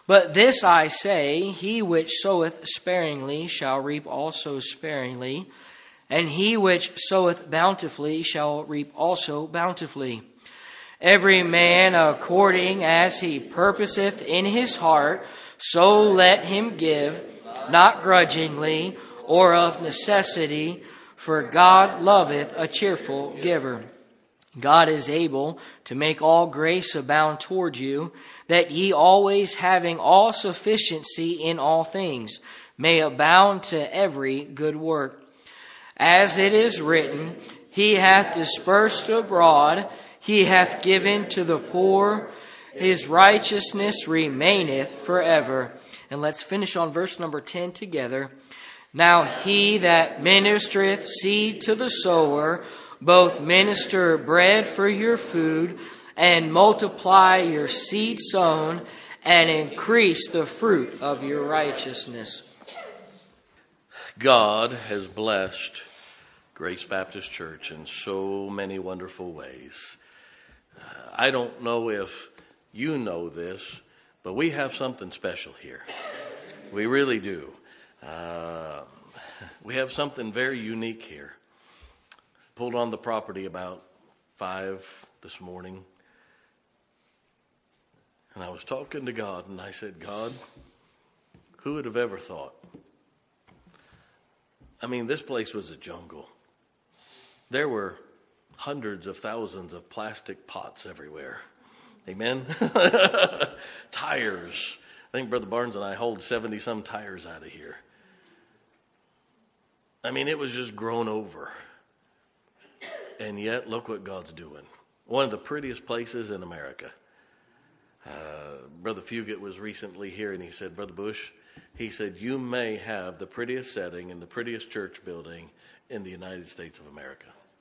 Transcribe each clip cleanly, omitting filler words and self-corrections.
But this I say, he which soweth sparingly shall reap also sparingly, and he which soweth bountifully shall reap also bountifully. Every man according as he purposeth in his heart, so let him give, not grudgingly or of necessity, for God loveth a cheerful giver. God is able to make all grace abound toward you, that ye always having all sufficiency in all things, may abound to every good work. As it is written, He hath dispersed abroad, He hath given to the poor, His righteousness remaineth forever. And let's finish on verse number 10 together. Now he that ministereth seed to the sower, both minister bread for your food, and multiply your seed sown, and increase the fruit of your righteousness. God has blessed Grace Baptist Church in so many wonderful ways. I don't know if you know this, but we have something special here. We really do. We have something very unique here. Pulled on the property about 5 this morning. And I was talking to God, and I said, God, who would have ever thought? I mean, this place was a jungle. There were hundreds of thousands of plastic pots everywhere. Amen? Tires. I think Brother Barnes and I hauled 70-some tires out of here. I mean, it was just grown over. And yet, look what God's doing. One of the prettiest places in America. Brother Fugit was recently here, and he said, Brother Bush, he said, you may have the prettiest setting and the prettiest church building in the United States of America.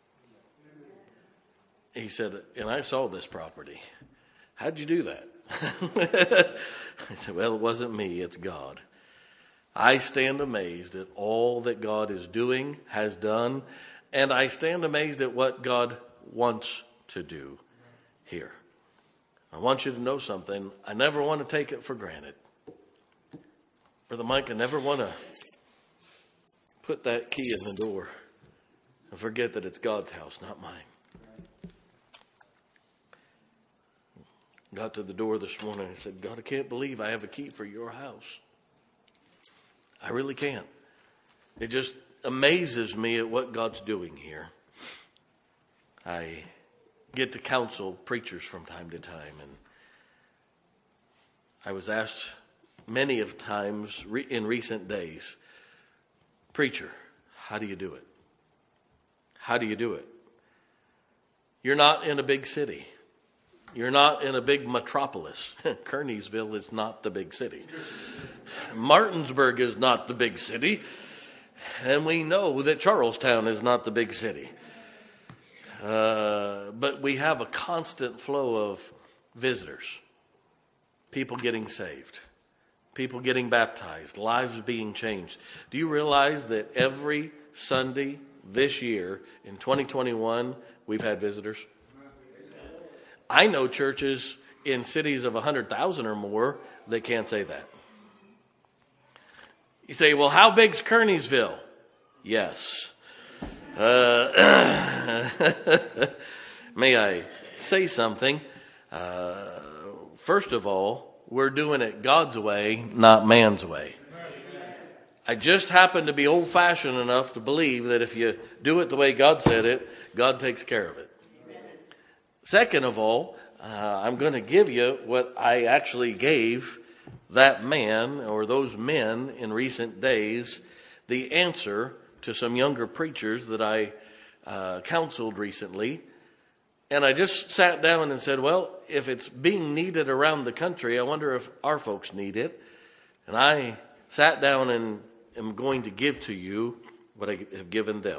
He said, and I saw this property. How'd you do that? I said, well, it wasn't me, it's God. I stand amazed at all that God is doing, has done, and I stand amazed at what God wants to do here. I want you to know something. I never want to take it for granted. Brother Mike, I never want to put that key in the door and forget that it's God's house, not mine. Got to the door this morning and said, God, I can't believe I have a key for your house. I really can't. It just amazes me at what God's doing here. I get to counsel preachers from time to time, and I was asked many of times in recent days, preacher, how do you do it? How do you do it? You're not in a big city. You're not in a big metropolis. Kearneysville is not the big city. Martinsburg is not the big city. And we know that Charlestown is not the big city. But we have a constant flow of visitors. People getting saved. People getting baptized. Lives being changed. Do you realize that every Sunday this year in 2021 we've had visitors? I know churches in cities of 100,000 or more that can't say that. You say, well, how big's Kearneysville? Yes. May I say something? First of all, we're doing it God's way, not man's way. I just happen to be old-fashioned enough to believe that if you do it the way God said it, God takes care of it. Second of all, I'm going to give you what I actually gave that man or those men in recent days, the answer to some younger preachers that I counseled recently. And I just sat down and said, well, if it's being needed around the country, I wonder if our folks need it. And I sat down and am going to give to you what I have given them.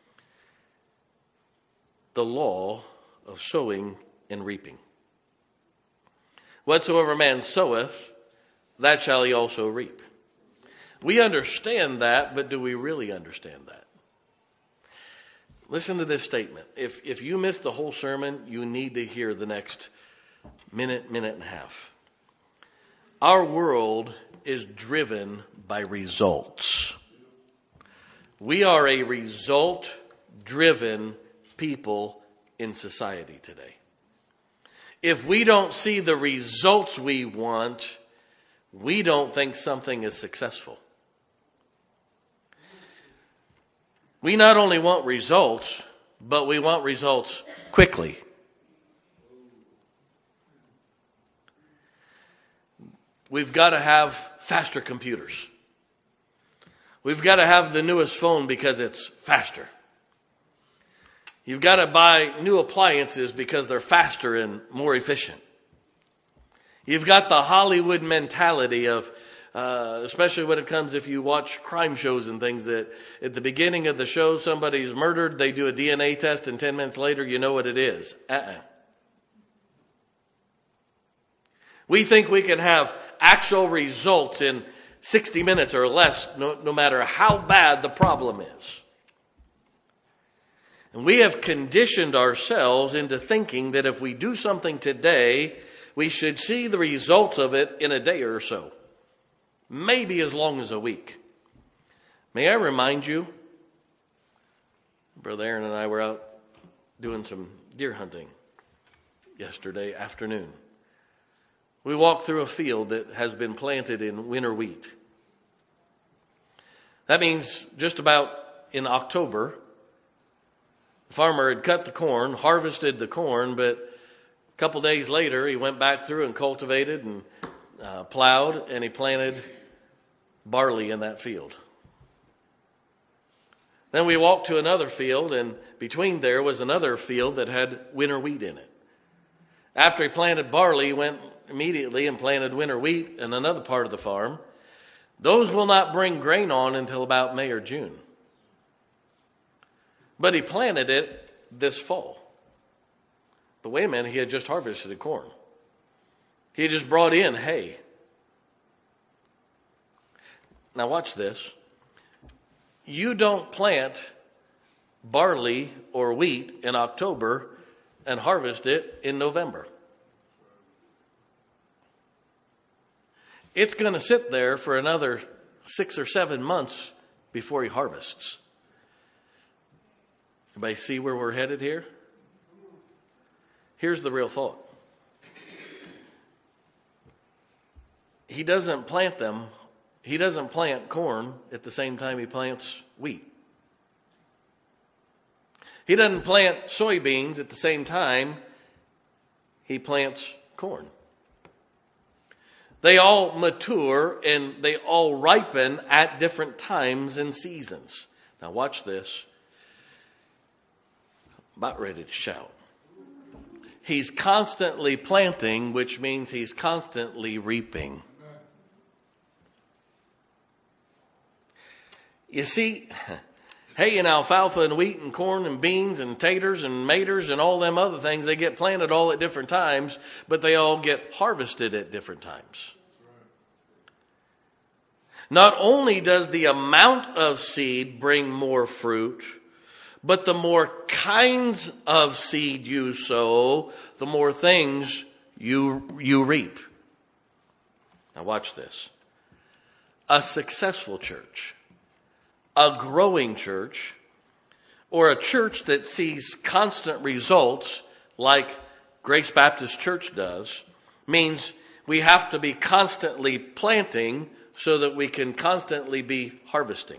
The law of sowing and reaping. Whatsoever man soweth, that shall he also reap. We understand that, but do we really understand that? Listen to this statement. If you missed the whole sermon, you need to hear the next minute and a half. Our world is driven by results. We are a result-driven people in society today. If we don't see the results we want, we don't think something is successful. We not only want results, but we want results quickly. We've got to have faster computers. We've got to have the newest phone because it's faster. You've got to buy new appliances because they're faster and more efficient. You've got the Hollywood mentality of, especially when it comes if you watch crime shows and things, that at the beginning of the show somebody's murdered, they do a DNA test, and 10 minutes later you know what it is. We think we can have actual results in 60 minutes or less, no matter how bad the problem is. And we have conditioned ourselves into thinking that if we do something today, we should see the results of it in a day or so. Maybe as long as a week. May I remind you, Brother Aaron and I were out doing some deer hunting yesterday afternoon. We walked through a field that has been planted in winter wheat. That means just about in October, the farmer had cut the corn, harvested the corn, but a couple days later he went back through and cultivated and plowed, and he planted barley in that field. Then we walked to another field, and between there was another field that had winter wheat in it. After he planted barley, he went immediately and planted winter wheat in another part of the farm. Those will not bring grain on until about May or June. But he planted it this fall. But wait a minute, he had just harvested the corn. He had just brought in hay. Now watch this. You don't plant barley or wheat in October and harvest it in November. It's going to sit there for another 6 or 7 months before he harvests. Everybody see where we're headed here? Here's the real thought. He doesn't plant corn at the same time he plants wheat. He doesn't plant soybeans at the same time he plants corn. They all mature and they all ripen at different times and seasons. Now watch this. About ready to shout. He's constantly planting, which means he's constantly reaping. You see, hay and alfalfa and wheat and corn and beans and taters and maters and all them other things, they get planted all at different times, but they all get harvested at different times. Not only does the amount of seed bring more fruit, but the more kinds of seed you sow, the more things you reap. Now watch this. A successful church, a growing church, or a church that sees constant results like Grace Baptist Church does, means we have to be constantly planting so that we can constantly be harvesting.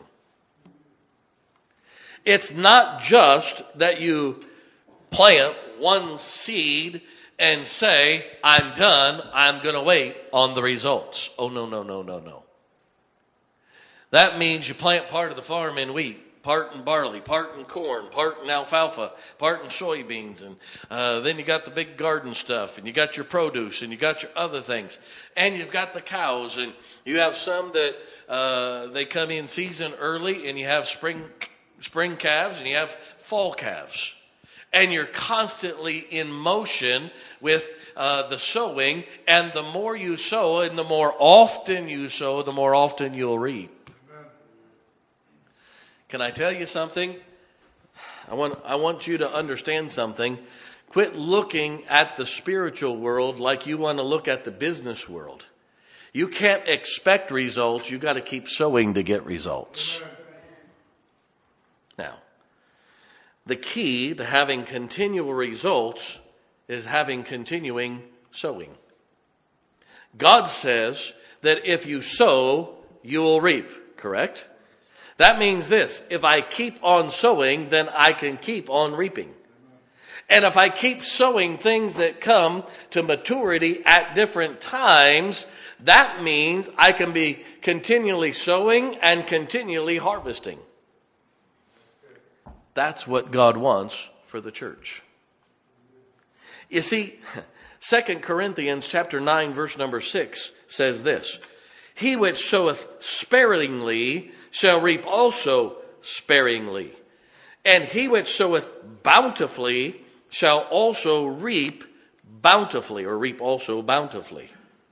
It's not just that you plant one seed and say, I'm done, I'm going to wait on the results. Oh, no. That means you plant part of the farm in wheat, part in barley, part in corn, part in alfalfa, part in soybeans. And then you got the big garden stuff, and you got your produce, and you got your other things. And you've got the cows, and you have some that they come in season early, and you have spring calves, and you have fall calves. And you're constantly in motion with the sowing, and the more you sow and the more often you sow, the more often you'll reap. Can I tell you something? I want you to understand something. Quit looking at the spiritual world like you want to look at the business world. You can't expect results. You got to keep sowing to get results. Now, the key to having continual results is having continuing sowing. God says that if you sow, you will reap, correct? That means this: if I keep on sowing, then I can keep on reaping. And if I keep sowing things that come to maturity at different times, that means I can be continually sowing and continually harvesting. That's what God wants for the church. You see, 2 Corinthians chapter 9, verse number 6 says this: He which soweth sparingly shall reap also sparingly. And he which soweth bountifully shall also reap bountifully, or reap also bountifully.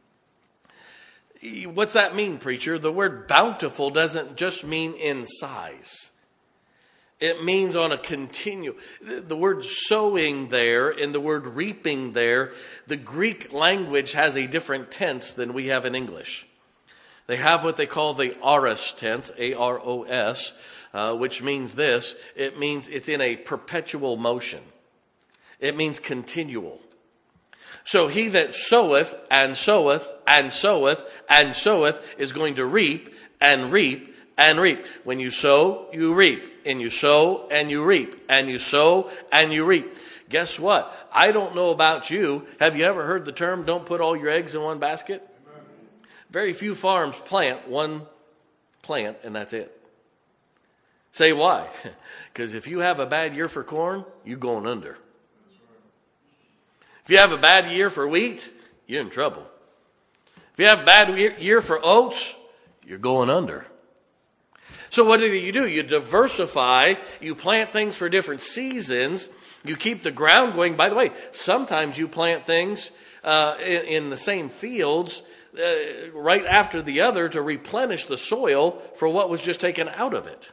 What's that mean, preacher? The word bountiful doesn't just mean in size. It means on a continual. The word sowing there and the word reaping there, the Greek language has a different tense than we have in English. They have what they call the aorist tense, A-R-O-S, which means this. It means it's in a perpetual motion. It means continual. So he that soweth and soweth and soweth and soweth is going to reap and reap and reap. When you sow, you reap. And you sow and you reap. And you sow and you reap. Guess what? I don't know about you. Have you ever heard the term, don't put all your eggs in one basket? Very few farms plant one plant and that's it. Say why? Because if you have a bad year for corn, you're going under. If you have a bad year for wheat, you're in trouble. If you have a bad year for oats, you're going under. So what do? You diversify, you plant things for different seasons, you keep the ground going. By the way, sometimes you plant things in the same fields right after the other to replenish the soil for what was just taken out of it.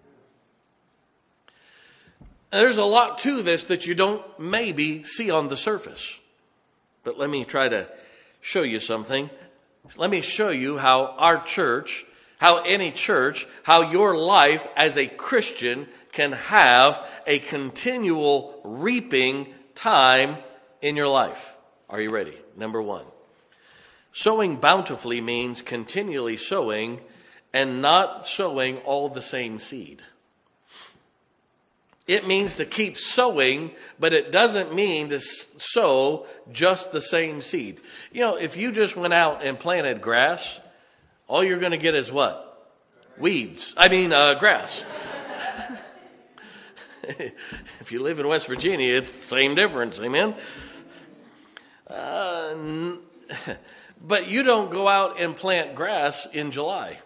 There's a lot to this that you don't maybe see on the surface. But let me try to show you something. Let me show you how our church, how any church, how your life as a Christian can have a continual reaping time in your life. Are you ready? Number one. Sowing bountifully means continually sowing and not sowing all the same seed. It means to keep sowing, but it doesn't mean to sow just the same seed. You know, if you just went out and planted grass, all you're going to get is what? Weeds. Grass. If you live in West Virginia, it's the same difference. Amen? But you don't go out and plant grass in July.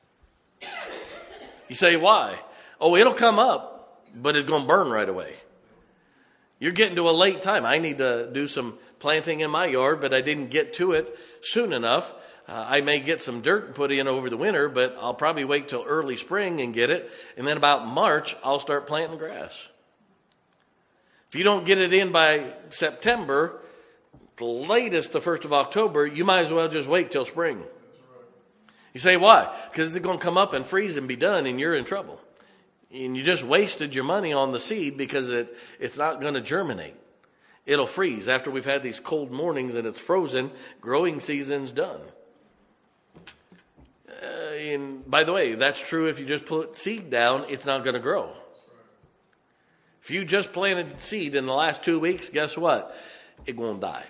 You say, why? Oh, it'll come up. But it's going to burn right away. You're getting to a late time. I need to do some planting in my yard, but I didn't get to it soon enough. I may get some dirt and put in over the winter, but I'll probably wait till early spring and get it. And then about March, I'll start planting grass. If you don't get it in by September, the latest, the 1st of October, you might as well just wait till spring. You say, why? Because it's going to come up and freeze and be done, and you're in trouble. And you just wasted your money on the seed because it's not going to germinate. It'll freeze. After we've had these cold mornings and it's frozen, growing season's done. And by the way, that's true if you just put seed down, it's not going to grow. If you just planted seed in the last 2 weeks, guess what? It won't die.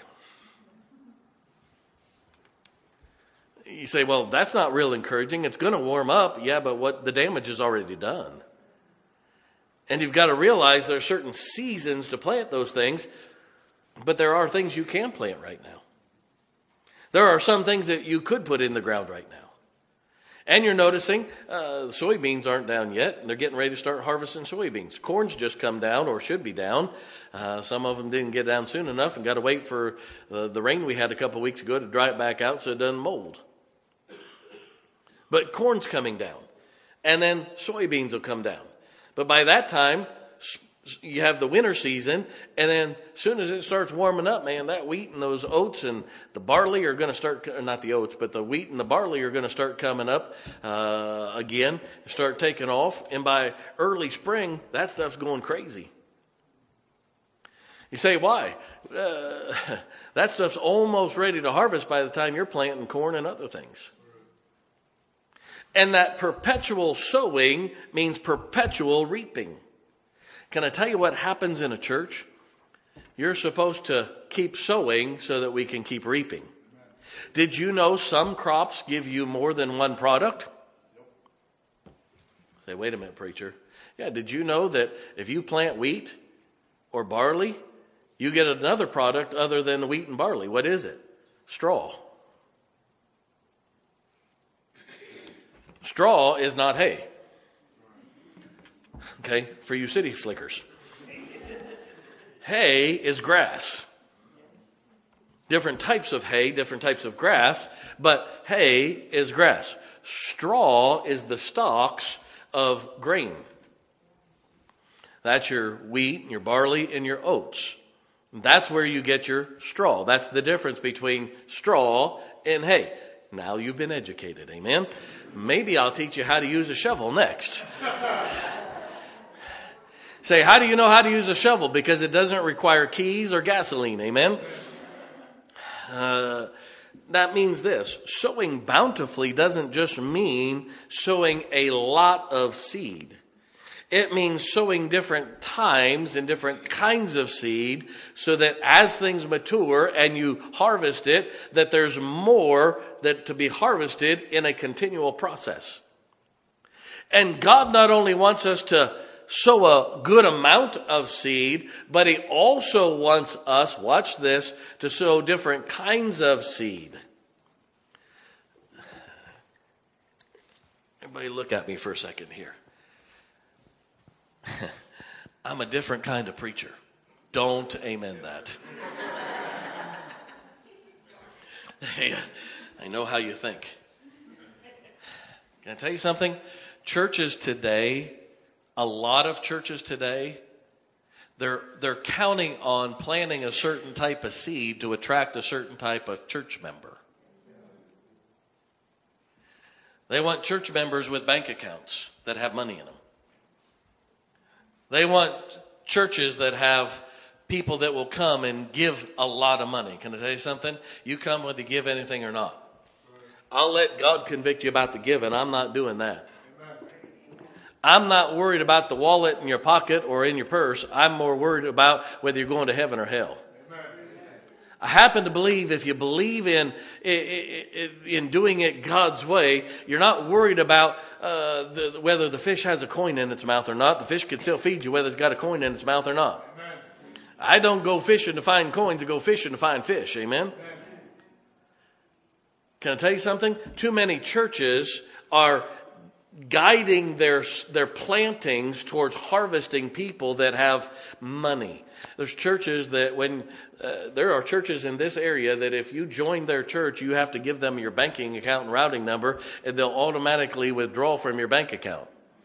You say, well, that's not real encouraging. It's going to warm up. Yeah, but the damage is already done. And you've got to realize there are certain seasons to plant those things, but there are things you can plant right now. There are some things that you could put in the ground right now. And you're noticing the soybeans aren't down yet, and they're getting ready to start harvesting soybeans. Corn's just come down, or should be down. Some of them didn't get down soon enough and got to wait for the rain we had a couple weeks ago to dry it back out so it doesn't mold. But corn's coming down, and then soybeans will come down. But by that time, You have the winter season, and then as soon as it starts warming up, man, that wheat and those oats and the barley are going to start, not the oats, but the wheat and the barley are going to start coming up again, start taking off. And by early spring, that stuff's going crazy. You say, why? That stuff's almost ready to harvest by the time you're planting corn and other things. And that perpetual sowing means perpetual reaping. Can I tell you what happens in a church? You're supposed to keep sowing so that we can keep reaping. Did you know some crops give you more than one product? Say, wait a minute, preacher. Yeah, did you know that if you plant wheat or barley, you get another product other than wheat and barley? What is it? Straw. Straw is not hay. Okay, for you city slickers. Hay is grass. Different types of hay, different types of grass, but hay is grass. Straw is the stalks of grain. That's your wheat, your barley, and your oats. That's where you get your straw. That's the difference between straw and hay. Now you've been educated, amen? Maybe I'll teach you how to use a shovel next. Say, how do you know how to use a shovel? Because it doesn't require keys or gasoline, amen? That means this. Sowing bountifully doesn't just mean sowing a lot of seed. It means sowing different times and different kinds of seed so that as things mature and you harvest it, that there's more that to be harvested in a continual process. And God not only wants us to sow a good amount of seed, but he also wants us, watch this, to sow different kinds of seed. Everybody look at me for a second here. I'm a different kind of preacher. Don't amen that. Hey, I know how you think. Can I tell you something? Churches today, a lot of churches today, they're counting on planting a certain type of seed to attract a certain type of church member. They want church members with bank accounts that have money in them. They want churches that have people that will come and give a lot of money. Can I tell you something? You come whether you give anything or not. I'll let God convict you about the giving. I'm not doing that. I'm not worried about the wallet in your pocket or in your purse. I'm more worried about whether you're going to heaven or hell. I happen to believe if you believe in doing it God's way, you're not worried about whether the fish has a coin in its mouth or not. The fish can still feed you whether it's got a coin in its mouth or not. Amen. I don't go fishing to find coins. I go fishing to find fish. Amen? Amen. Can I tell you something? Too many churches are guiding their plantings towards harvesting people that have money. There's churches that there are churches in this area that if you join their church, you have to give them your banking account and routing number, and they'll automatically withdraw from your bank account.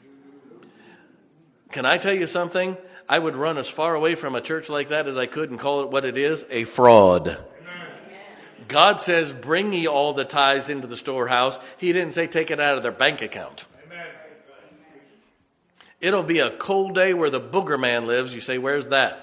Can I tell you something? I would run as far away from a church like that as I could and call it what it is, a fraud. Amen. God says, bring ye all the tithes into the storehouse. He didn't say take it out of their bank account. Amen. It'll be a cold day where the booger man lives. You say, where's that?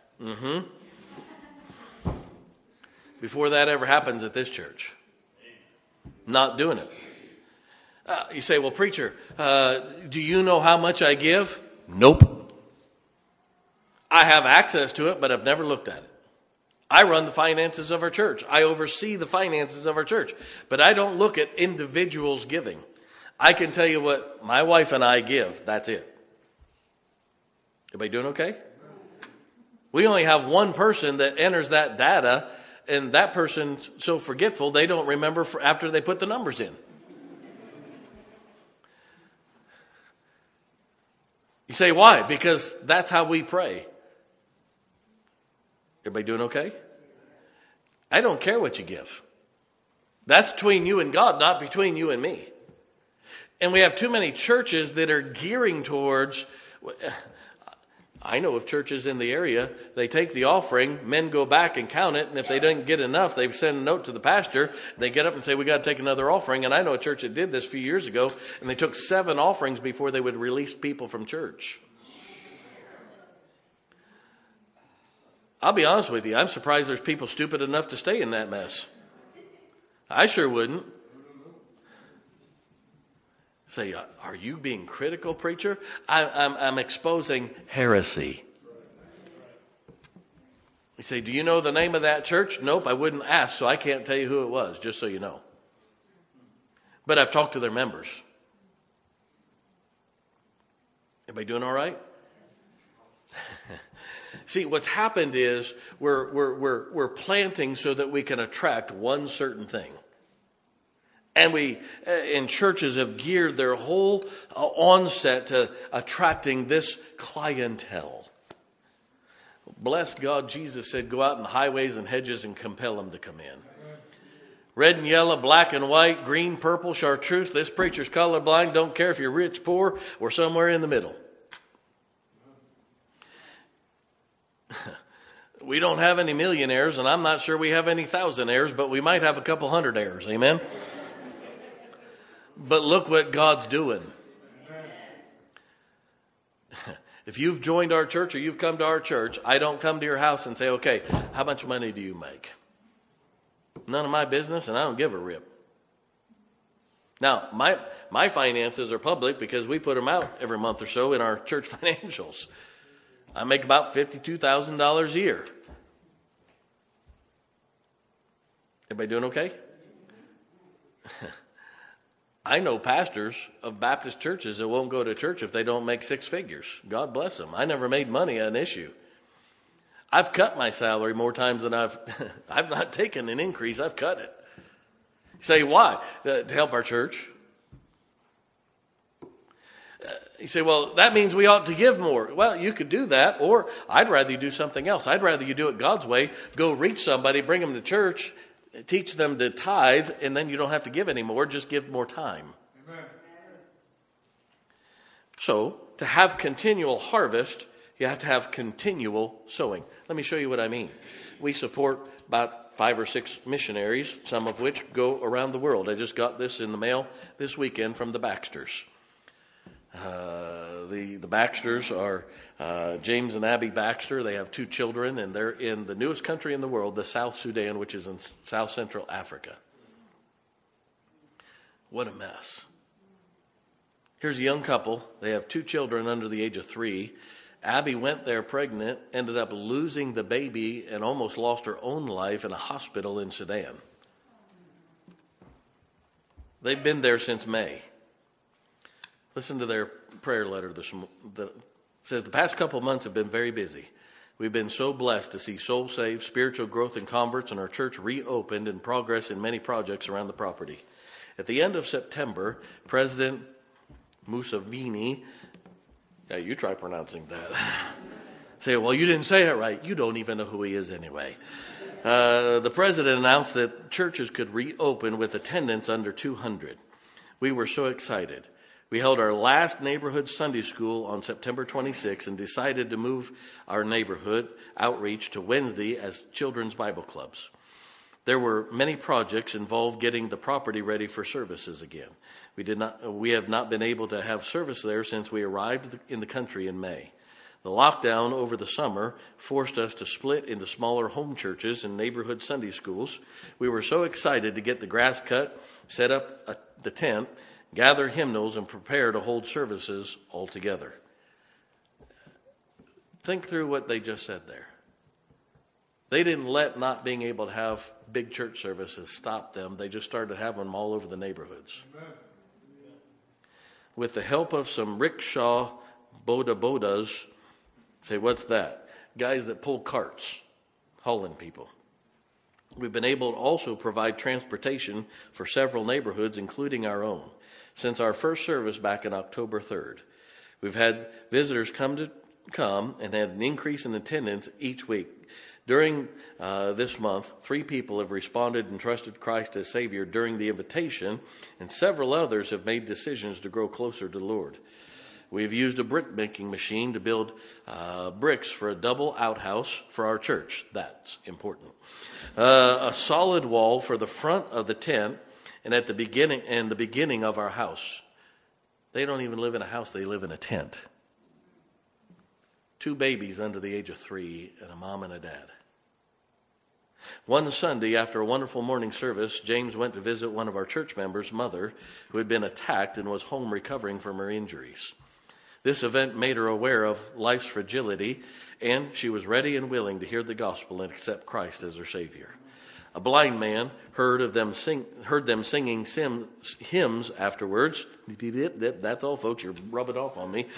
Before that ever happens at this church. Not doing it. You say, well, preacher, do you know how much I give? Nope. I have access to it, but I've never looked at it. I run the finances of our church. I oversee the finances of our church, but I don't look at individuals giving. I can tell you what my wife and I give. That's it. Everybody doing okay? We only have one person that enters that data, and that person's so forgetful they don't remember after they put the numbers in. You say, why? Because that's how we pray. Everybody doing okay? I don't care what you give. That's between you and God, not between you and me. And we have too many churches that are gearing towards, I know of churches in the area, they take the offering, men go back and count it, and if they didn't get enough, they send a note to the pastor. They get up and say, we got to take another offering. And I know a church that did this a few years ago, and they took 7 offerings before they would release people from church. I'll be honest with you, I'm surprised there's people stupid enough to stay in that mess. I sure wouldn't. Say, are you being critical, preacher? I'm exposing heresy. You say, do you know the name of that church? Nope, I wouldn't ask, so I can't tell you who it was, just so you know. But I've talked to their members. Everybody doing all right? See, what's happened is we're planting so that we can attract one certain thing. And we, in churches, have geared their whole onset to attracting this clientele. Bless God, Jesus said, go out in the highways and hedges and compel them to come in. Red and yellow, black and white, green, purple, chartreuse. This preacher's colorblind. Don't care if you're rich, poor, or somewhere in the middle. We don't have any millionaires, and I'm not sure we have any thousandaires, but we might have a couple hundredaires. Amen? But look what God's doing. If you've joined our church or you've come to our church, I don't come to your house and say, okay, how much money do you make? None of my business, and I don't give a rip. Now, my finances are public because we put them out every month or so in our church financials. I make about $52,000 a year. Everybody doing okay? I know pastors of Baptist churches that won't go to church if they don't make 6 figures. God bless them. I never made money an issue. I've cut my salary more times than I've not taken an increase. I've cut it. You say, why? To help our church. You say, well, that means we ought to give more. Well, you could do that, or I'd rather you do something else. I'd rather you do it God's way. Go reach somebody, bring them to church, teach them to tithe, and then you don't have to give anymore. Just give more time. Amen. So, to have continual harvest, you have to have continual sowing. Let me show you what I mean. We support about 5 or 6 missionaries, some of which go around the world. I just got this in the mail this weekend from the Baxters. The Baxters are James and Abby Baxter. They have 2 children, and they're in the newest country in the world, the South Sudan, which is in South Central Africa. What a mess. Here's a young couple. They have 2 children under the age of 3. Abby went there pregnant, ended up losing the baby, and almost lost her own life in a hospital in Sudan. They've been there since May. Listen to their prayer letter. It says, the past couple months have been very busy. We've been so blessed to see souls saved, spiritual growth and converts, and our church reopened and progress in many projects around the property. At the end of September, President Museveni, you try pronouncing that. Say, well, you didn't say it right. You don't even know who he is anyway. The president announced that churches could reopen with attendance under 200. We were so excited. We held our last neighborhood Sunday school on September 26 and decided to move our neighborhood outreach to Wednesday as children's Bible clubs. There were many projects involved getting the property ready for services again. We have not been able to have service there since we arrived in the country in May. The lockdown over the summer forced us to split into smaller home churches and neighborhood Sunday schools. We were so excited to get the grass cut, set up the tent, gather hymnals, and prepare to hold services all together. Think through what they just said there. They didn't let not being able to have big church services stop them. They just started having them all over the neighborhoods. Amen. With the help of some rickshaw bodas, say, what's that? Guys that pull carts, hauling people. We've been able to also provide transportation for several neighborhoods, including our own, since our first service back on October 3rd. We've had visitors come and had an increase in attendance each week. During this month, 3 people have responded and trusted Christ as Savior during the invitation, and several others have made decisions to grow closer to the Lord. We've used a brick making machine to build bricks for a double outhouse for our church. That's important. A solid wall for the front of the tent and at the beginning of our house. They don't even live in a house, they live in a tent. 2 babies under the age of 3 and a mom and a dad. One Sunday, after a wonderful morning service, James went to visit one of our church members' mother, who had been attacked and was home recovering from her injuries. This event made her aware of life's fragility, and she was ready and willing to hear the gospel and accept Christ as her Savior. A blind man heard them singing hymns afterwards. That's all, folks. You're rubbing off on me.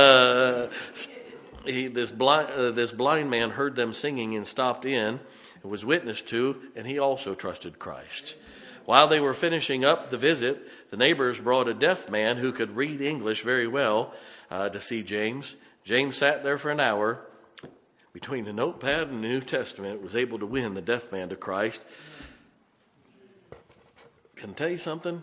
This blind man heard them singing and stopped in. It was witnessed to, and he also trusted Christ. While they were finishing up the visit, the neighbors brought a deaf man who could read English very well to see James. James sat there for an hour. Between the notepad and the New Testament, was able to win the deaf man to Christ. Can I tell you something?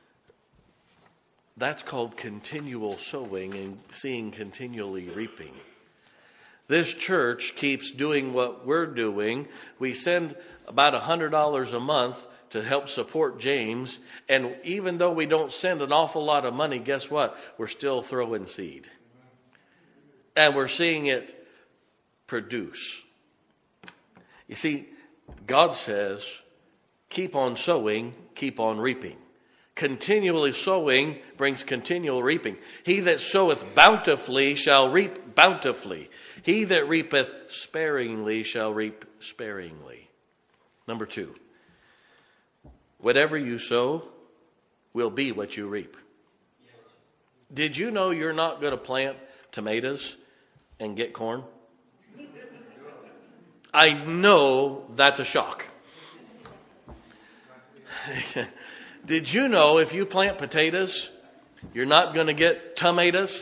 That's called continual sowing and seeing continually reaping. This church keeps doing what we're doing. We send about $100 a month to help support James. And even though we don't send an awful lot of money, guess what? We're still throwing seed. And we're seeing it produce. You see, God says, keep on sowing, keep on reaping. Continually sowing brings continual reaping. He that soweth bountifully shall reap bountifully. He that reapeth sparingly shall reap sparingly. Number 2, whatever you sow will be what you reap. Did you know you're not going to plant tomatoes and get corn? I know that's a shock. Did you know if you plant potatoes, you're not going to get tomatoes?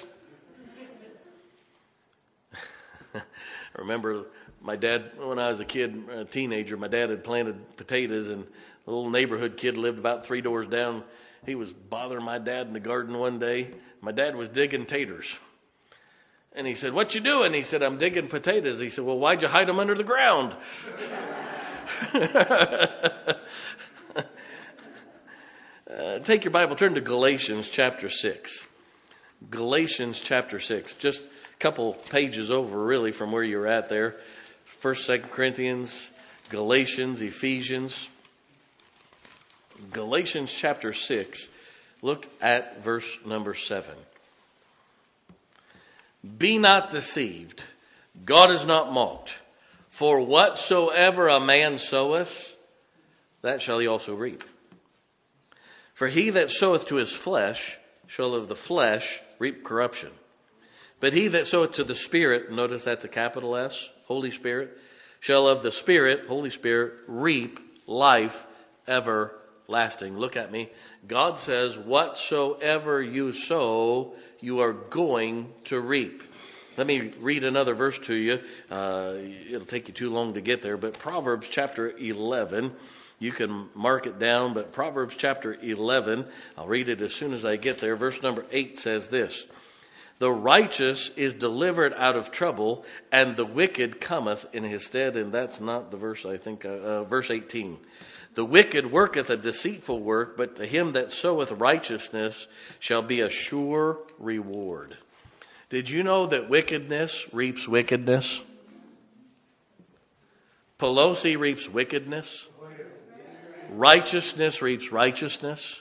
I remember my dad, when I was a kid, a teenager, my dad had planted potatoes, and a little neighborhood kid lived about 3 doors down. He was bothering my dad in the garden one day. My dad was digging taters. And he said, "What you doing?" He said, "I'm digging potatoes." He said, "Well, why'd you hide them under the ground?" Take your Bible, turn to Galatians chapter 6. Galatians chapter 6, just a couple pages over really from where you're at there. 1st, 2nd Corinthians, Galatians, Ephesians. Galatians chapter 6, look at verse number 7. Be not deceived, God is not mocked. For whatsoever a man soweth, that shall he also reap. For he that soweth to his flesh shall of the flesh reap corruption. But he that soweth to the Spirit, notice that's a capital S, Holy Spirit, shall of the Spirit, Holy Spirit, reap life everlasting. Look at me. God says, whatsoever you sow, you are going to reap. Let me read another verse to you. It'll take you too long to get there, but Proverbs chapter 11, you can mark it down, but Proverbs chapter 11, I'll read it as soon as I get there. Verse number 8 says this: the righteous is delivered out of trouble, and the wicked cometh in his stead. And that's not the verse, I think, verse 18. The wicked worketh a deceitful work, but to him that soweth righteousness shall be a sure reward. Did you know that wickedness reaps wickedness? Pelosi reaps wickedness. Righteousness reaps righteousness.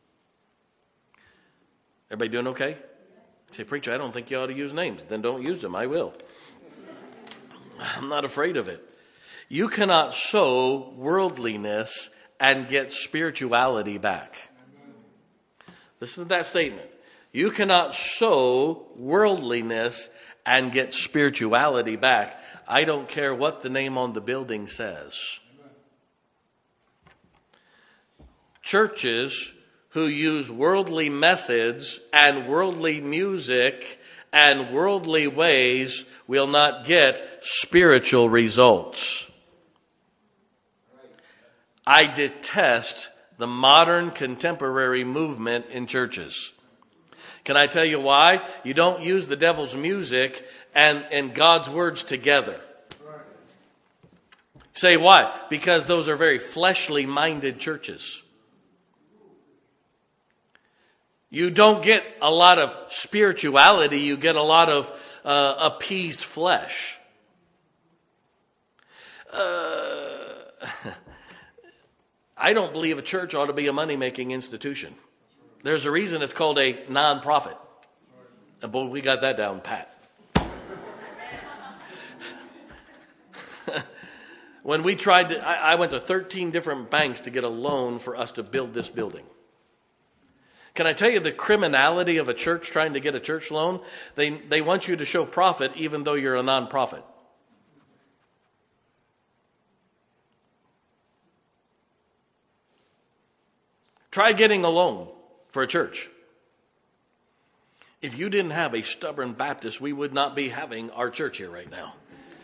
Everybody doing okay? Say, preacher, I don't think you ought to use names. Then don't use them. I will. I'm not afraid of it. You cannot sow worldliness and get spirituality back. Listen to that statement. You cannot sow worldliness and get spirituality back. I don't care what the name on the building says. Churches who use worldly methods and worldly music and worldly ways will not get spiritual results. I detest the modern contemporary movement in churches. Can I tell you why? You don't use the devil's music and God's words together. Say why? Because those are very fleshly minded churches. You don't get a lot of spirituality. You get a lot of appeased flesh. I don't believe a church ought to be a money-making institution. There's a reason it's called a non-profit. And boy, we got that down pat. When we tried to, I went to 13 different banks to get a loan for us to build this building. Can I tell you the criminality of a church trying to get a church loan? They want you to show profit even though you're a non-profit. Try getting a loan for a church. If you didn't have a stubborn Baptist, we would not be having our church here right now.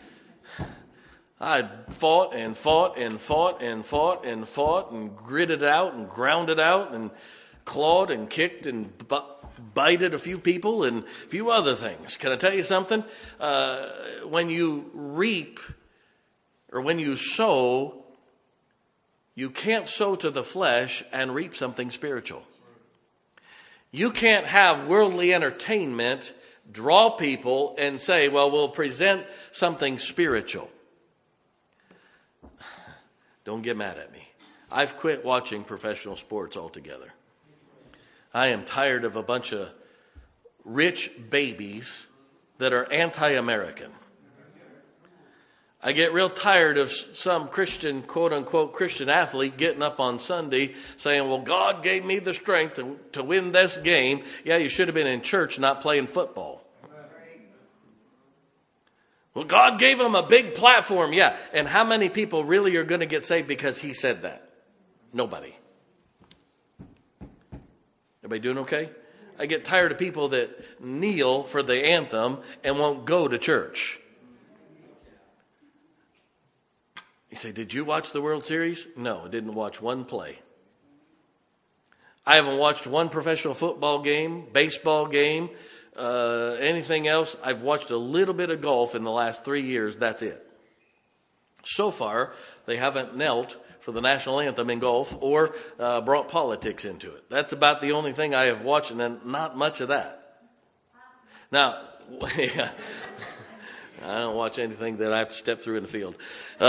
I fought and fought and fought and fought and fought and gritted it out and ground it out and clawed and kicked and bited a few people and a few other things. Can I tell you something? When you reap or when you sow, you can't sow to the flesh and reap something spiritual. You can't have worldly entertainment, draw people, and say, well, we'll present something spiritual. Don't get mad at me. I've quit watching professional sports altogether. I am tired of a bunch of rich babies that are anti-American. I get real tired of some Christian, quote-unquote Christian athlete getting up on Sunday saying, well, God gave me the strength to win this game. Yeah, you should have been in church, not playing football. Well, God gave him a big platform. Yeah, and how many people really are going to get saved because he said that? Nobody. Everybody doing okay? I get tired of people that kneel for the anthem and won't go to church. You say, did you watch the World Series? No, I didn't watch one play. I haven't watched one professional football game, baseball game, anything else. I've watched a little bit of golf in the last 3 years. That's it. So far, they haven't knelt for the national anthem in golf or brought politics into it. That's about the only thing I have watched, and not much of that. Now, yeah. I don't watch anything that I have to step through in the field.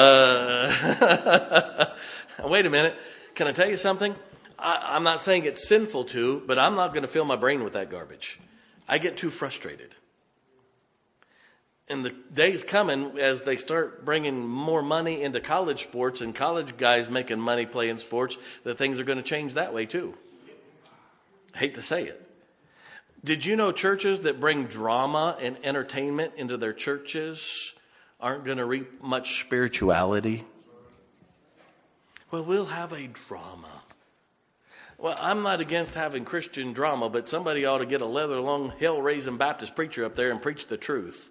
Wait a minute. Can I tell you something? I'm not saying it's sinful to, but I'm not going to fill my brain with that garbage. I get too frustrated. And the day's coming as they start bringing more money into college sports and college guys making money playing sports, that things are going to change that way too. I hate to say it. Did you know churches that bring drama and entertainment into their churches aren't going to reap much spirituality? Well, we'll have a drama. Well, I'm not against having Christian drama, but somebody ought to get a leather-lung, hell-raising Baptist preacher up there and preach the truth.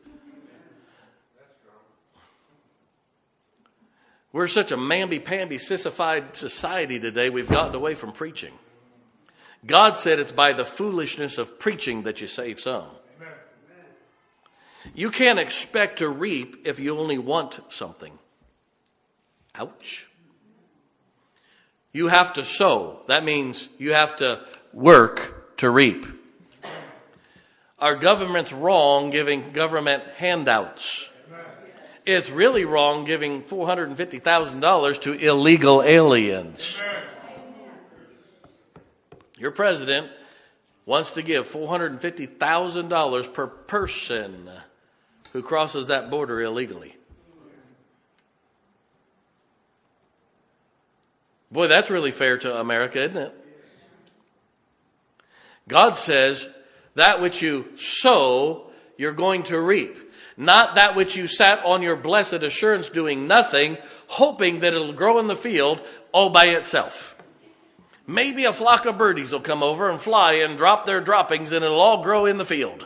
We're such a mamby-pamby, sissified society today, we've gotten away from preaching. God said it's by the foolishness of preaching that you save some. Amen. You can't expect to reap if you only want something. Ouch. You have to sow. That means you have to work to reap. Our government's wrong giving government handouts. It's really wrong giving $450,000 to illegal aliens. Your president wants to give $450,000 per person who crosses that border illegally. Boy, that's really fair to America, isn't it? God says, that which you sow, you're going to reap. Not that which you sat on your blessed assurance doing nothing, hoping that it'll grow in the field all by itself. Maybe a flock of birdies will come over and fly and drop their droppings and it'll all grow in the field.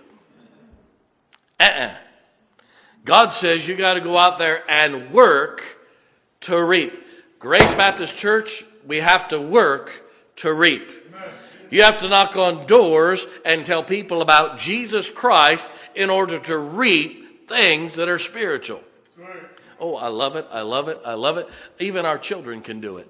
God says you got to go out there and work to reap. Grace Baptist Church, we have to work to reap. You have to knock on doors and tell people about Jesus Christ in order to reap things that are spiritual. Oh, I love it. I love it. I love it. Even our children can do it.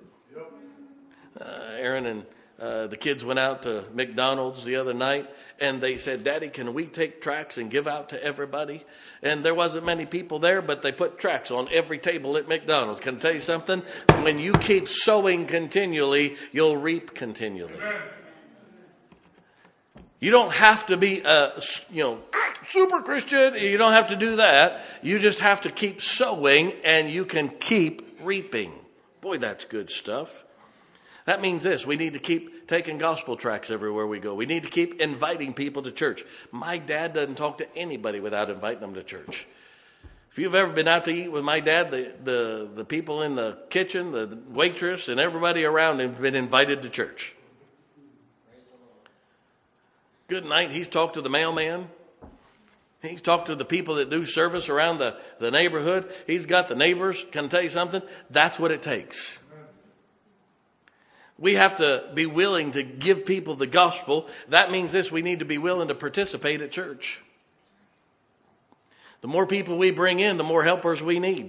Aaron and the kids went out to McDonald's the other night, and they said, Daddy, can we take tracts and give out to everybody? And there wasn't many people there, but they put tracts on every table at McDonald's. Can I tell you something? When you keep sowing continually, you'll reap continually. You don't have to be a super Christian. You don't have to do that. You just have to keep sowing, and you can keep reaping. Boy, that's good stuff. That means this. We need to keep taking gospel tracts everywhere we go. We need to keep inviting people to church. My dad doesn't talk to anybody without inviting them to church. If you've ever been out to eat with my dad, the people in the kitchen, the waitress, and everybody around him have been invited to church. Good night. He's talked to the mailman. He's talked to the people that do service around the neighborhood. He's got the neighbors. Can I tell you something? That's what it takes. We have to be willing to give people the gospel. That means this: we need to be willing to participate at church. The more people we bring in, the more helpers we need.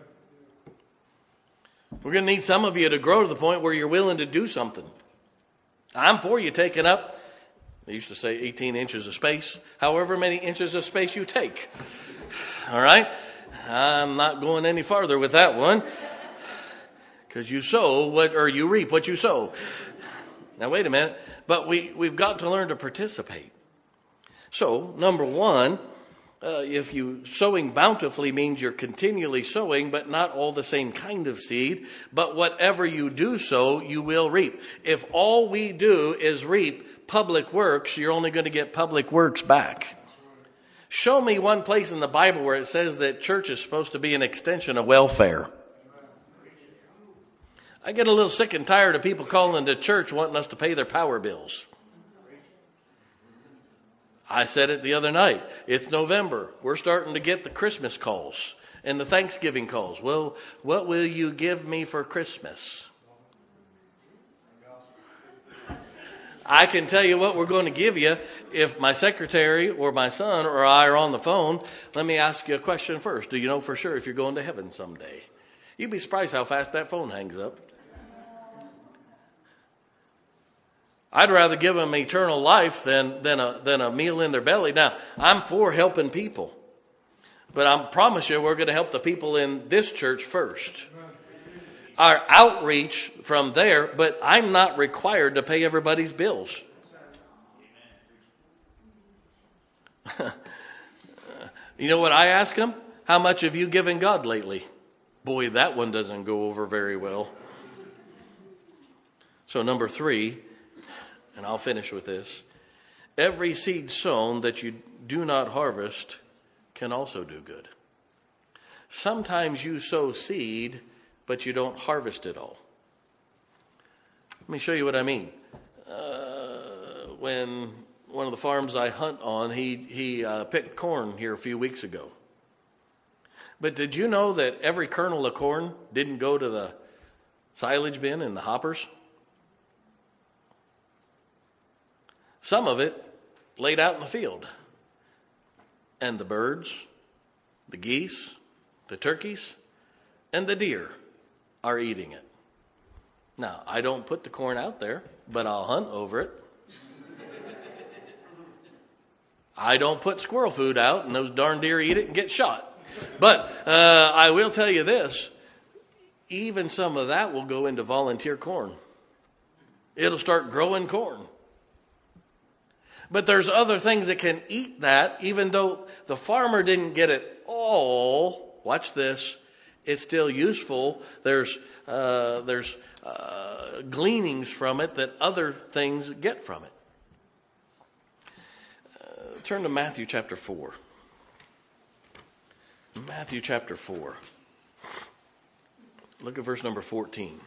We're going to need some of you to grow to the point where you're willing to do something. I'm for you taking up, they used to say 18 inches of space, however many inches of space you take. All right? I'm not going any farther with that one. Because you you reap what you sow. Now, wait a minute. But we've got to learn to participate. So, number one, if you sowing bountifully means you're continually sowing, but not all the same kind of seed. But whatever you do sow, you will reap. If all we do is reap public works, you're only going to get public works back. Show me one place in the Bible where it says that church is supposed to be an extension of welfare. I get a little sick and tired of people calling to church wanting us to pay their power bills. I said it the other night. It's November. We're starting to get the Christmas calls and the Thanksgiving calls. Well, what will you give me for Christmas? I can tell you what we're going to give you if my secretary or my son or I are on the phone. Let me ask you a question first. Do you know for sure if you're going to heaven someday? You'd be surprised how fast that phone hangs up. I'd rather give them eternal life than a meal in their belly. Now, I'm for helping people. But I promise you we're going to help the people in this church first. Our outreach from there, but I'm not required to pay everybody's bills. You know what I ask them? How much have you given God lately? Boy, that one doesn't go over very well. So number 3, and I'll finish with this. Every seed sown that you do not harvest can also do good. Sometimes you sow seed, but you don't harvest it all. Let me show you what I mean. When one of the farms I hunt on, he picked corn here a few weeks ago. But did you know that every kernel of corn didn't go to the silage bin and the hoppers? Some of it laid out in the field. And the birds, the geese, the turkeys, and the deer are eating it. Now, I don't put the corn out there, but I'll hunt over it. I don't put squirrel food out, and those darn deer eat it and get shot. But I will tell you this, even some of that will go into volunteer corn. It'll start growing corn. But there's other things that can eat that, even though the farmer didn't get it all. Watch this. It's still useful. There's gleanings from it that other things get from it. Turn to Matthew chapter 4. Matthew chapter 4. Look at verse number 14.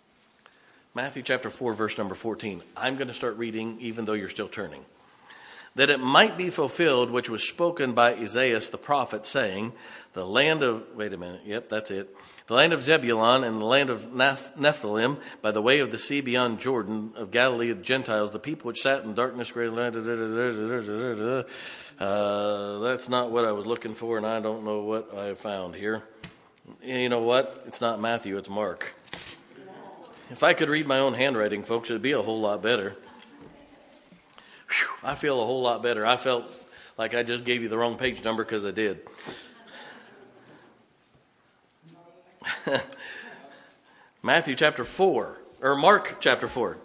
Matthew chapter 4, verse number 14. I'm going to start reading even though you're still turning. that it might be fulfilled which was spoken by Isaiah the prophet, saying, the land of Zebulun and the land of Nephthalim, by the way of the sea beyond Jordan, of Galilee of the Gentiles, the people which sat in darkness, great land. That's not what I was looking for, and I don't know what I found here. You know what? It's not Matthew, it's Mark. If I could read my own handwriting, folks, it'd be a whole lot better. Whew, I feel a whole lot better. I felt like I just gave you the wrong page number because I did. Matthew chapter 4, or Mark chapter 4.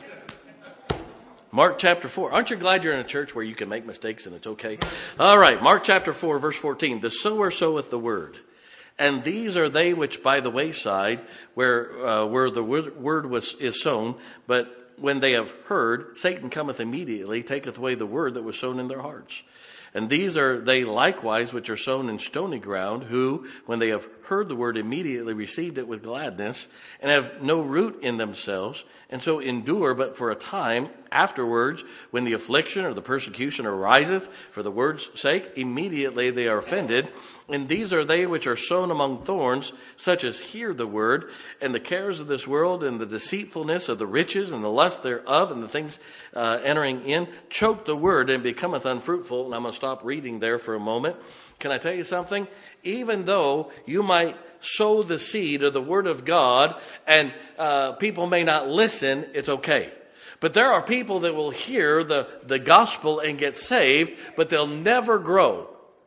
Mark chapter 4. Aren't you glad you're in a church where you can make mistakes and it's okay? All right, Mark chapter 4, verse 14. The sower soweth the word. And these are they which by the wayside, where the word is sown, but when they have heard, Satan cometh immediately, taketh away the word that was sown in their hearts. And these are they likewise which are sown in stony ground, who, when they have heard the word, immediately received it with gladness, and have no root in themselves, and so endure but for a time. Afterwards, when the affliction or the persecution ariseth for the word's sake, immediately they are offended. And these are they which are sown among thorns, such as hear the word, and the cares of this world, and the deceitfulness of the riches, and the lust thereof, and the things entering in, choke the word, and becometh unfruitful. And I'm going to stop reading there for a moment. Can I tell you something? Even though you might sow the seed of the word of God, and people may not listen, it's okay. But there are people that will hear the gospel and get saved, but they'll never grow.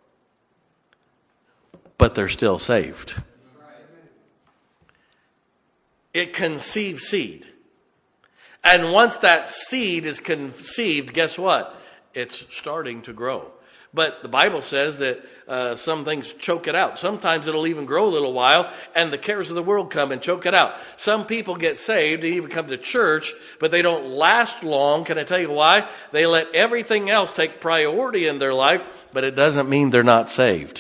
But they're still saved. It conceives seed. And once that seed is conceived, guess what? It's starting to grow. But the Bible says that some things choke it out. Sometimes it'll even grow a little while, and the cares of the world come and choke it out. Some people get saved and even come to church, but they don't last long. Can I tell you why? They let everything else take priority in their life, but it doesn't mean they're not saved.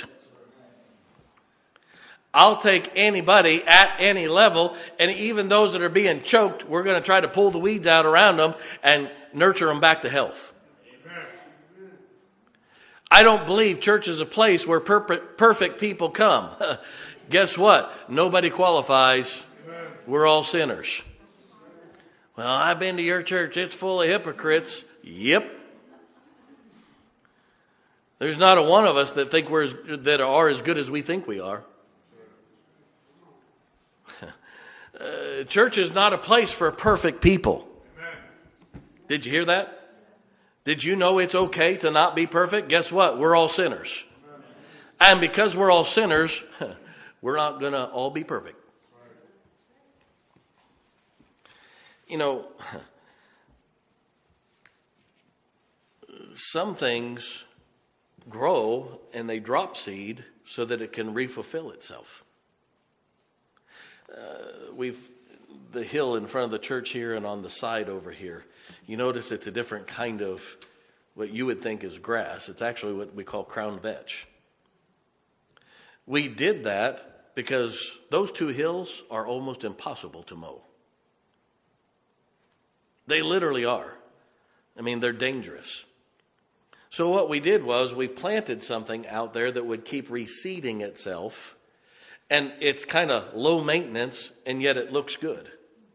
I'll take anybody at any level, and even those that are being choked, we're going to try to pull the weeds out around them and nurture them back to health. I don't believe church is a place where perfect people come. Guess what? Nobody qualifies. We're all sinners. Well, I've been to your church. It's full of hypocrites. Yep. There's not a one of us that that are as good as we think we are. Church is not a place for perfect people. Did you hear that? Did you know it's okay to not be perfect? Guess what? We're all sinners. And because we're all sinners, we're not going to all be perfect. You know, some things grow and they drop seed so that it can refulfill itself. The hill in front of the church here and on the side over here, you notice it's a different kind of what you would think is grass. It's actually what we call crown vetch. We did that because those two hills are almost impossible to mow. They literally are. I mean, they're dangerous. So what we did was we planted something out there that would keep reseeding itself. And it's kind of low maintenance, and yet it looks good.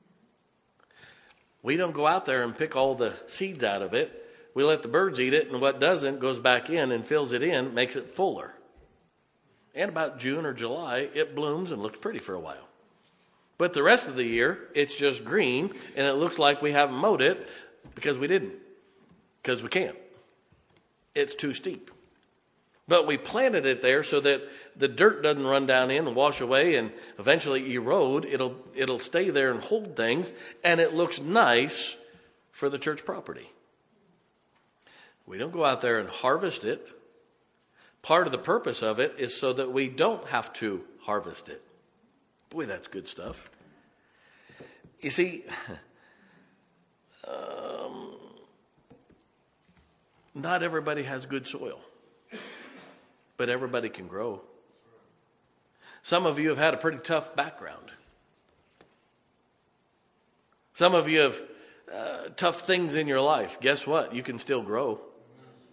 We don't go out there and pick all the seeds out of it. We let the birds eat it, and what doesn't goes back in and fills it in, makes it fuller. And about June or July, it blooms and looks pretty for a while. But the rest of the year, it's just green, and it looks like we haven't mowed it because we didn't. Because we can't. It's too steep. But we planted it there so that the dirt doesn't run down in and wash away and eventually erode. It'll stay there and hold things, and it looks nice for the church property. We don't go out there and harvest it. Part of the purpose of it is so that we don't have to harvest it. Boy, that's good stuff. You see, not everybody has good soil. But everybody can grow. Some of you have had a pretty tough background. Some of you have tough things in your life. Guess what? You can still grow.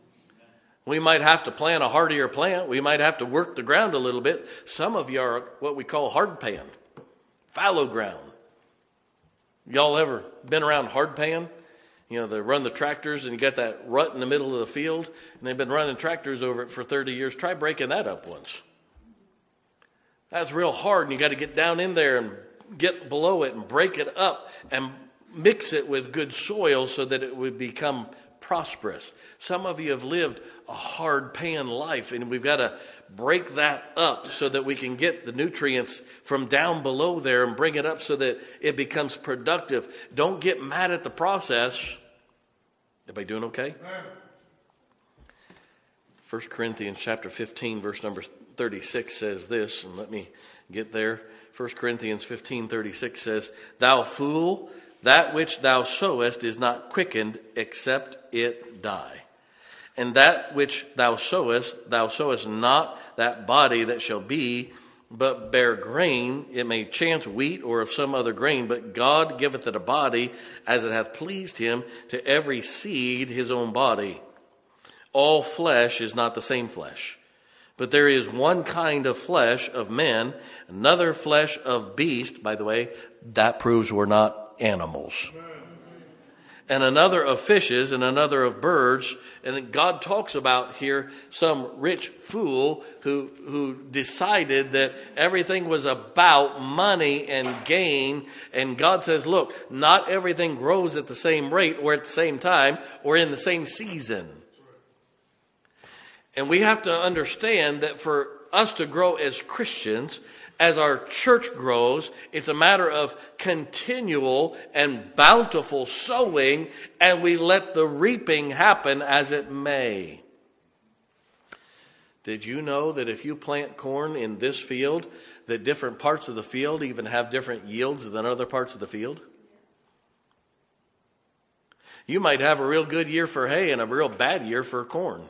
We might have to plant a hardier plant. We might have to work the ground a little bit. Some of you are what we call hard pan, fallow ground. Y'all ever been around hard pan? You know, they run the tractors and you got that rut in the middle of the field, and they've been running tractors over it for 30 years. Try breaking that up once. That's real hard, and you got to get down in there and get below it and break it up and mix it with good soil so that it would become prosperous. Some of you have lived a hard pan life, and we've got to break that up so that we can get the nutrients from down below there and bring it up so that it becomes productive. Don't get mad at the process. Everybody doing okay? 1 Corinthians chapter 15, verse number 36 says this, and let me get there. 1 Corinthians 15:36 says, "Thou fool, that which thou sowest is not quickened except it die. And that which thou sowest not that body that shall be, but bear grain. It may chance wheat or of some other grain, but God giveth it a body as it hath pleased him, to every seed his own body. All flesh is not the same flesh, but there is one kind of flesh of men, another flesh of beast." By the way, that proves we're not animals. "And another of fishes, and another of birds." And God talks about here some rich fool who decided that everything was about money and gain. And God says, look, not everything grows at the same rate or at the same time or in the same season. And we have to understand that for us to grow as Christians, as our church grows, it's a matter of continual and bountiful sowing, and we let the reaping happen as it may. Did you know that if you plant corn in this field, that different parts of the field even have different yields than other parts of the field? You might have a real good year for hay and a real bad year for corn.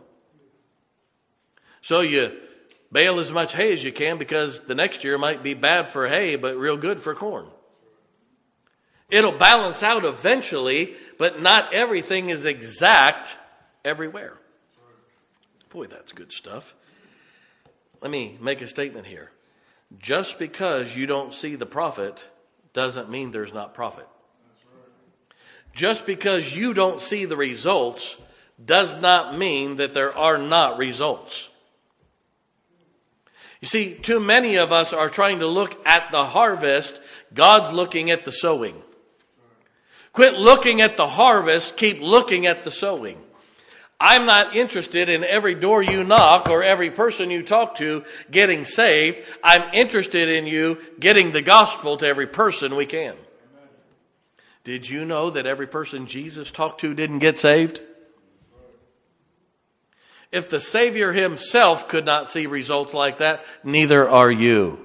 So you bale as much hay as you can, because the next year might be bad for hay, but real good for corn. It'll balance out eventually, but not everything is exact everywhere. Boy, that's good stuff. Let me make a statement here. Just because you don't see the profit doesn't mean there's not profit. Just because you don't see the results does not mean that there are not results. You see, too many of us are trying to look at the harvest. God's looking at the sowing. Quit looking at the harvest. Keep looking at the sowing. I'm not interested in every door you knock or every person you talk to getting saved. I'm interested in you getting the gospel to every person we can. Did you know that every person Jesus talked to didn't get saved? If the Savior himself could not see results like that, neither are you.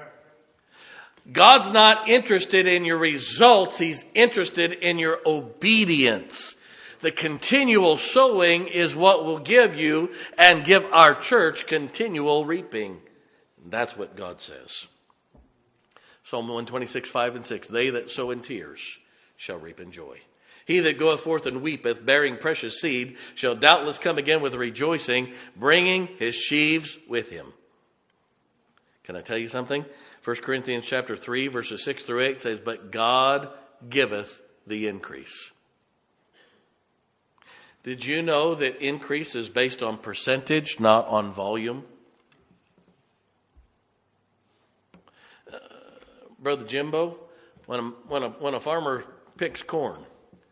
God's not interested in your results. He's interested in your obedience. The continual sowing is what will give you and give our church continual reaping. That's what God says. Psalm 126, 5 and 6. "They that sow in tears shall reap in joy. He that goeth forth and weepeth, bearing precious seed, shall doubtless come again with rejoicing, bringing his sheaves with him." Can I tell you something? 1 Corinthians chapter 3, verses 6 through 8 says, "But God giveth the increase." Did you know that increase is based on percentage, not on volume? Brother Jimbo, when a farmer picks corn,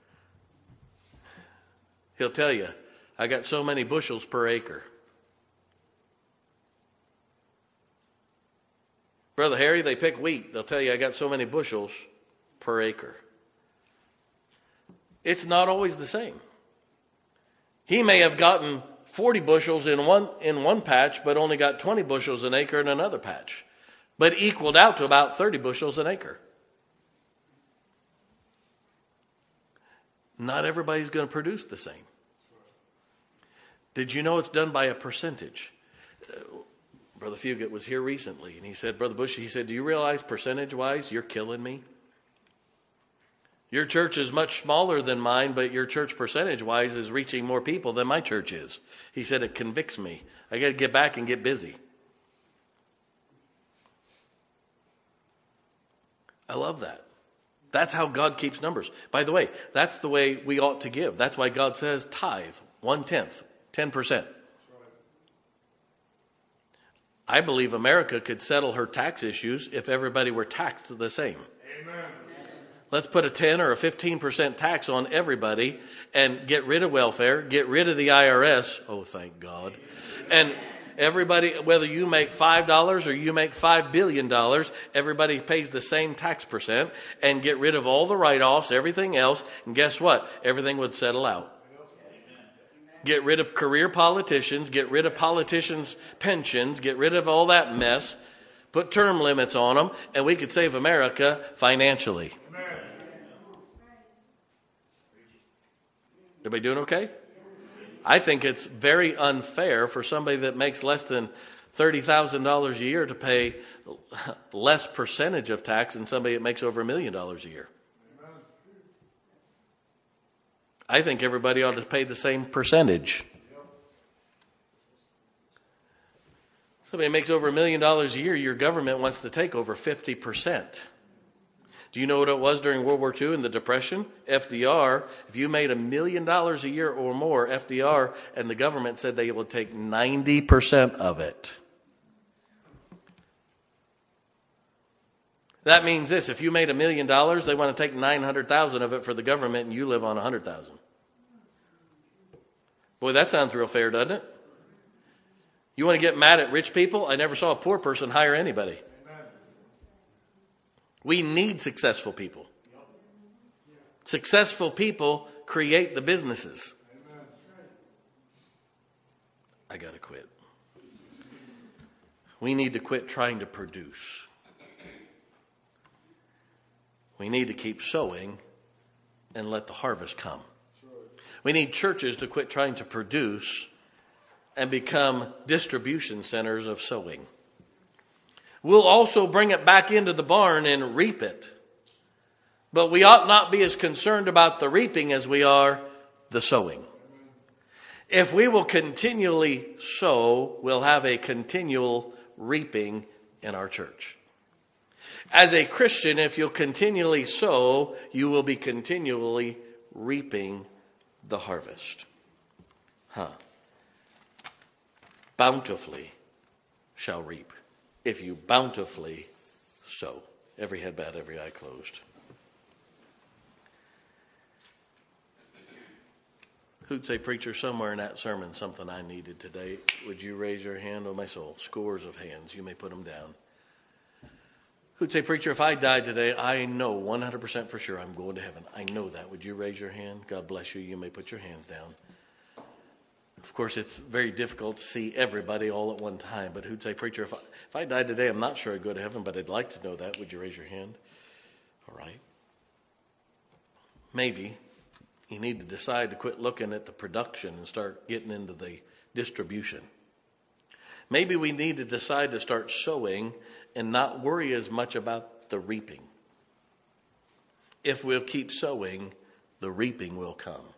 he'll tell you, "I got so many bushels per acre." Brother Harry, they pick wheat. They'll tell you, "I got so many bushels per acre." It's not always the same. He may have gotten 40 bushels in one patch, but only got 20 bushels an acre in another patch, but equaled out to about 30 bushels an acre. Not everybody's going to produce the same. Did you know it's done by a percentage? Brother Fugit was here recently, and he said, "Brother Bush," he said, "do you realize percentage-wise you're killing me?" Your church is much smaller than mine, but your church percentage-wise is reaching more people than my church is. He said, it convicts me. I got to get back and get busy. I love that. That's how God keeps numbers. By the way, that's the way we ought to give. That's why God says tithe, 1/10, 10%. I believe America could settle her tax issues if everybody were taxed the same. Amen. Let's put a 10 or a 15% tax on everybody and get rid of welfare, get rid of the IRS. Oh, thank God. And everybody, whether you make $5 or you make $5 billion, everybody pays the same tax percent, and get rid of all the write-offs, everything else. And guess what? Everything would settle out. Get rid of career politicians, get rid of politicians' pensions, get rid of all that mess, put term limits on them, and we could save America financially. Everybody doing okay? I think it's very unfair for somebody that makes less than $30,000 a year to pay less percentage of tax than somebody that makes over $1 million a year. I think everybody ought to pay the same percentage. Somebody makes over $1 million a year, your government wants to take over 50%. Do you know what it was during World War II and the Depression? FDR, if you made $1 million a year or more, FDR and the government said they would take 90% of it. That means this: if you made $1 million, they want to take 900,000 of it for the government, and you live on 100,000. Boy, that sounds real fair, doesn't it? You want to get mad at rich people? I never saw a poor person hire anybody. We need successful people. Successful people create the businesses. I got to quit. We need to quit trying to produce. We need to keep sowing and let the harvest come. We need churches to quit trying to produce and become distribution centers of sowing. We'll also bring it back into the barn and reap it. But we ought not be as concerned about the reaping as we are the sowing. If we will continually sow, we'll have a continual reaping in our church. As a Christian, if you'll continually sow, you will be continually reaping the harvest. Bountifully shall reap, if you bountifully sow. Every head bowed, every eye closed. Who'd say, preacher, somewhere in that sermon, something I needed today? Would you raise your hand? Oh, my soul. Scores of hands. You may put them down. Who'd say, preacher, if I died today, I know 100% for sure I'm going to heaven. I know that. Would you raise your hand? God bless you. You may put your hands down. Of course, it's very difficult to see everybody all at one time. But who'd say, preacher, if I died today, I'm not sure I'd go to heaven, but I'd like to know that. Would you raise your hand? All right. Maybe you need to decide to quit looking at the production and start getting into the distribution. Maybe we need to decide to start sowing and not worry as much about the reaping. If we'll keep sowing, the reaping will come.